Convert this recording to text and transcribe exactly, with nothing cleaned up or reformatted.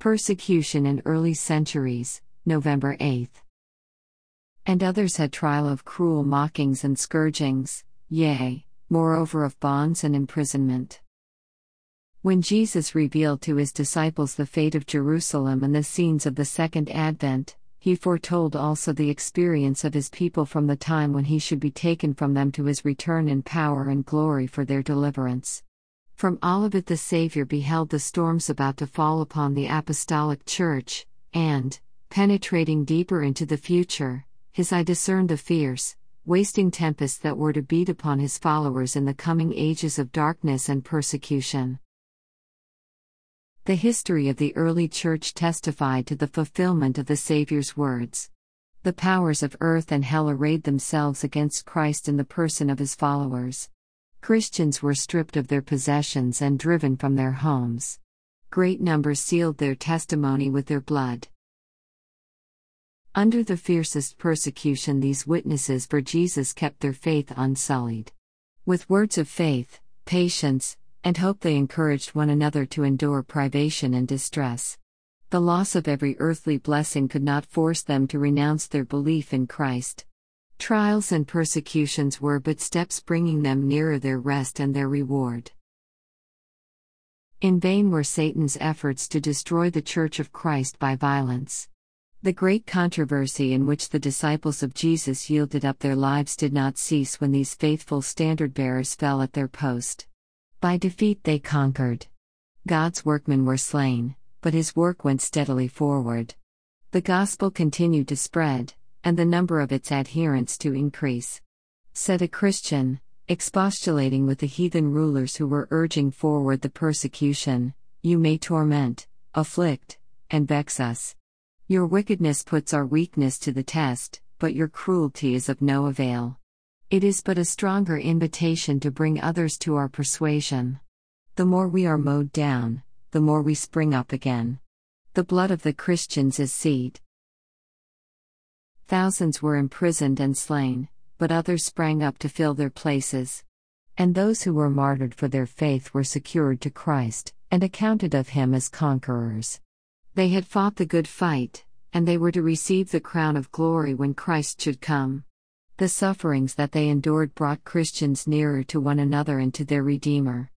Persecution in early centuries, November eighth. And others had trial of cruel mockings and scourgings, yea, moreover of bonds and imprisonment. When Jesus revealed to his disciples the fate of Jerusalem and the scenes of the Second Advent, he foretold also the experience of his people from the time when he should be taken from them to his return in power and glory for their deliverance. From Olivet the Savior beheld the storms about to fall upon the Apostolic Church, and, penetrating deeper into the future, his eye discerned the fierce, wasting tempests that were to beat upon his followers in the coming ages of darkness and persecution. The history of the early Church testified to the fulfillment of the Savior's words. The powers of earth and hell arrayed themselves against Christ in the person of his followers. Christians were stripped of their possessions and driven from their homes. Great numbers sealed their testimony with their blood. Under the fiercest persecution, these witnesses for Jesus kept their faith unsullied. With words of faith, patience, and hope they encouraged one another to endure privation and distress. The loss of every earthly blessing could not force them to renounce their belief in Christ. Trials and persecutions were but steps bringing them nearer their rest and their reward. In vain were Satan's efforts to destroy the Church of Christ by violence. The great controversy in which the disciples of Jesus yielded up their lives did not cease when these faithful standard-bearers fell at their post. By defeat they conquered. God's workmen were slain, but his work went steadily forward. The gospel continued to spread, and the number of its adherents to increase. Said a Christian, expostulating with the heathen rulers who were urging forward the persecution, "You may torment, afflict, and vex us. Your wickedness puts our weakness to the test, but your cruelty is of no avail. It is but a stronger invitation to bring others to our persuasion. The more we are mowed down, the more we spring up again. The blood of the Christians is seed." Thousands were imprisoned and slain, but others sprang up to fill their places. And those who were martyred for their faith were secured to Christ, and accounted of him as conquerors. They had fought the good fight, and they were to receive the crown of glory when Christ should come. The sufferings that they endured brought Christians nearer to one another and to their Redeemer.